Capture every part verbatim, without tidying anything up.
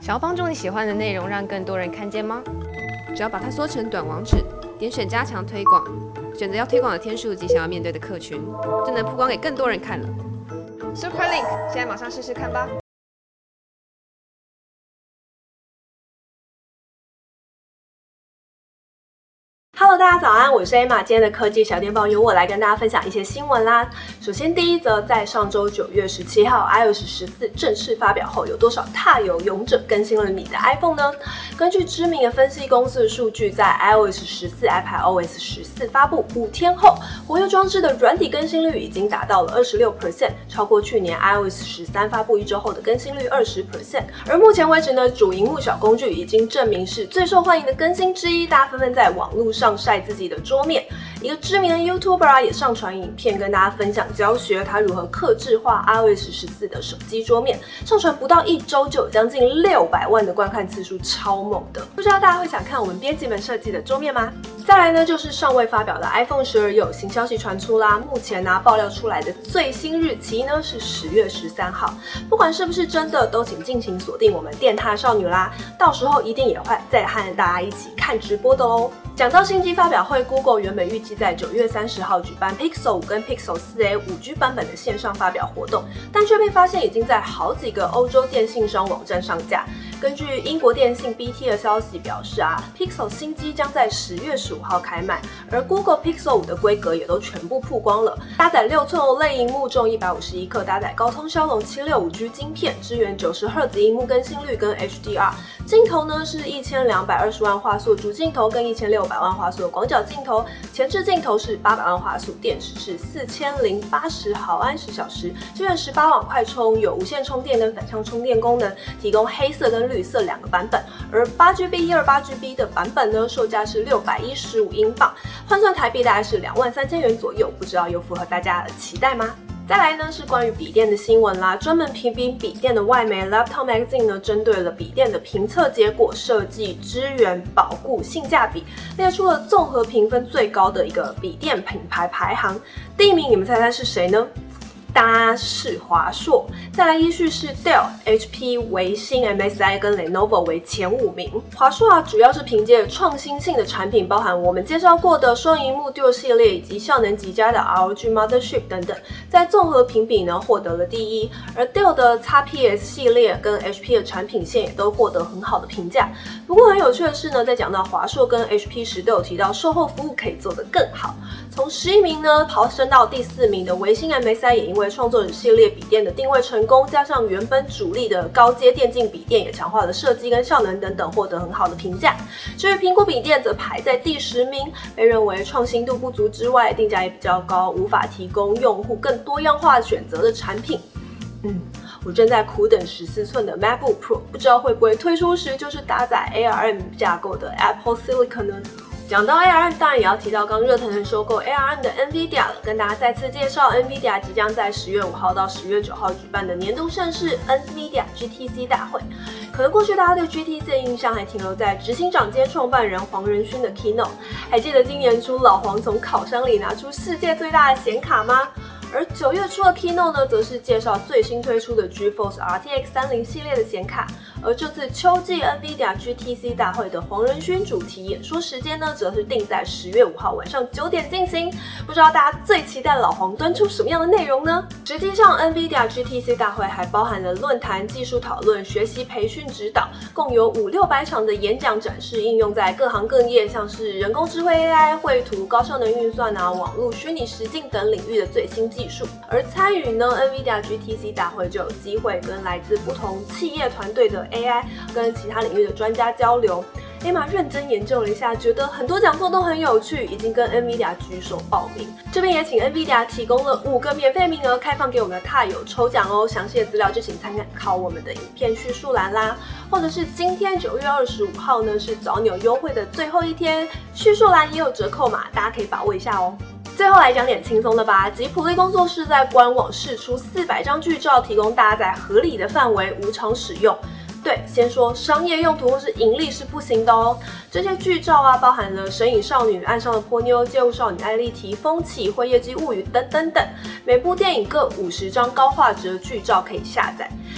想要帮助你喜欢的内容让更多人看见吗？只要把它缩成短网址，点选加强推广，选择要推广的天数及想要面对的客群，就能曝光给更多人看了。Super Link， 现在马上试试看吧。 Hello， 大家早安，我是 Emma。今天的科技小电报由我来跟大家分享一些新闻啦。首先，第一则，在上周九月十七号 i O S 十四正式发表后，有多少踏友勇者更新了你的 iPhone 呢？根据知名的分析公司的数据，在 i O S 十四、iPadOS 十四发布五天后，活跃装置的软体更新率已经达到了 百分之二十六， 超过去年 i O S 十三发布一周后的更新率 百分之二十。而目前为止呢，主萤幕小工具已经证明是最受欢迎的更新之一，大家纷纷在网络上晒自己的桌面。一个知名的 YouTuber 啊也上传影片跟大家分享教学，他如何客制化 i O S 十四的手机桌面，上传不到一周就有将近六百万的观看次数，超猛的。不知道大家会想看我们编辑们设计的桌面吗？再来呢，就是尚未发表的 iPhone 十二又有新消息传出啦。目前呢、啊，爆料出来的最新日期呢是十月十三号。不管是不是真的，都请尽情锁定我们电踏少女啦，到时候一定也会再和大家一起看直播的哦。讲到新机发表会 ，Google 原本预计在九月三十号举办 Pixel 五跟 Pixel 四 A 五 G 版本的线上发表活动，但却被发现已经在好几个欧洲电信商网站上架。根据英国电信 B T 的消息表示啊 ，Pixel 新机将在十月十五号开卖，而 Google Pixel 五的规格也都全部曝光了，搭载六寸 O L E D 萤幕，重一百五十一克，搭载高通骁龙七六五 G 晶片，支援九十赫兹萤幕更新率跟 H D R。镜头呢是一千两百二十万画素主镜头跟一千六百万画素的广角镜头，前置镜头是八百万画素，电池是四千零八十毫安时小时，支援十八瓦快充，有无线充电跟反向充电功能，提供黑色跟绿色两个版本。而 八 G B、一百二十八 G B 的版本呢，售价是六百一十五英镑，换算台币大概是两万三千元左右，不知道有符合大家的期待吗？再来呢是关于笔电的新闻啦，专门评比笔电的外媒 Laptop Magazine 呢，针对了笔电的评测结果、设计、支援、保固、性价比，列出了综合评分最高的一个笔电品牌排行。第一名，你们猜猜是谁呢？答案是华硕，再来依序是 Dell、H P、微星、M S I 跟 Lenovo 为前五名。华硕啊，主要是凭借创新性的产品，包含我们介绍过的双萤幕 Duo 系列以及效能极佳的 R O G Mothership 等等，在综合评比呢获得了第一。而 Dell 的 X P S 系列跟 H P 的产品线也都获得很好的评价。不过很有趣的是呢，在讲到华硕跟 H P 时，都有提到售后服务可以做得更好。从十一名呢爬升到第四名的微星 M S I 也因为创作者系列笔电的定位成功，加上原本主力的高阶电竞笔电也强化了设计跟效能等等，获得很好的评价。至于苹果笔电则排在第十名，被认为创新度不足之外，定价也比较高，无法提供用户更多样化选择的产品。嗯，我正在苦等十四寸的 MacBook Pro， 不知道会不会推出时就是搭载 A R M 架构的 Apple Silicon 呢？讲到 A R M， 当然也要提到刚热腾腾收购 A R M 的 NVIDIA 了。跟大家再次介绍 NVIDIA 即将在十月五号到十月九号举办的年度盛事 NVIDIA G T C 大会。可能过去大家对 G T C 的印象还停留在执行长兼创办人黄仁勋的 Keynote， 还记得今年初老黄从烤箱里拿出世界最大的显卡吗？而九月初的 Keynote 呢，则是介绍最新推出的 GeForce R T X 三十系列的显卡。而这次秋季 NVIDIA G T C 大会的黄仁勋主题演说时间呢，则是定在十月五号晚上九点进行。不知道大家最期待老黄端出什么样的内容呢？实际上 ，NVIDIA G T C 大会还包含了论坛、技术讨论、学习培训指导，共有五六百场的演讲展示，应用在各行各业，像是人工智慧 A I、绘图、高效能运算啊、网络、虚拟实境等领域的最新技术。而参与呢 NVIDIA G T C 大会就有机会跟来自不同企业团队的 A I 跟其他领域的专家交流。Emma 认真研究了一下，觉得很多讲座都很有趣，已经跟 NVIDIA 举手报名。这边也请 NVIDIA 提供了五个免费名额，开放给我们的踏友抽奖哦。详细的资料就请参考我们的影片叙述栏啦，或者是今天九月二十五号呢是早鸟优惠的最后一天，叙述栏也有折扣码，大家可以把握一下哦。最后来讲点轻松的吧，吉普力工作室在官网释出四百张剧照，提供大家在合理的范围无偿使用。对，先说商业用途或是盈利是不行的哦。这些剧照啊，包含了《神隐少女》、《岸上的波妞》、《街舞少女艾莉缇》、《风起》、《辉夜姬物语》等等等。每部电影各五十张高画质剧照可以下载。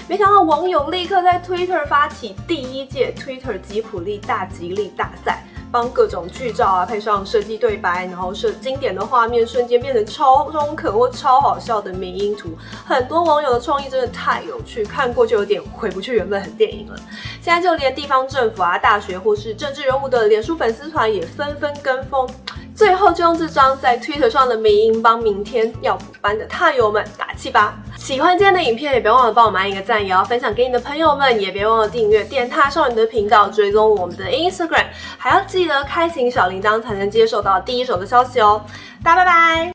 没想到网友立刻在 Twitter 发起第一届 Twitter 吉普力大吉利大赛，帮各种剧照啊配上设计对白，然后设经典的画面，瞬间变成超中肯或超好笑的迷因图。很多网友的创意真的太有趣，看过就有点回不去原本的电影了。现在就连地方政府啊、大学或是政治人物的脸书粉丝团也纷纷跟风。最后就用这张在 Twitter 上的迷因帮明天要补班的踏友们打气吧！喜欢今天的影片，也别忘了帮我们按一个赞，也要分享给你的朋友们，也别忘了订阅电踏少女的频道，追踪我们的 Instagram， 还要记得开启小铃铛才能接收到第一手的消息哦！大家拜拜。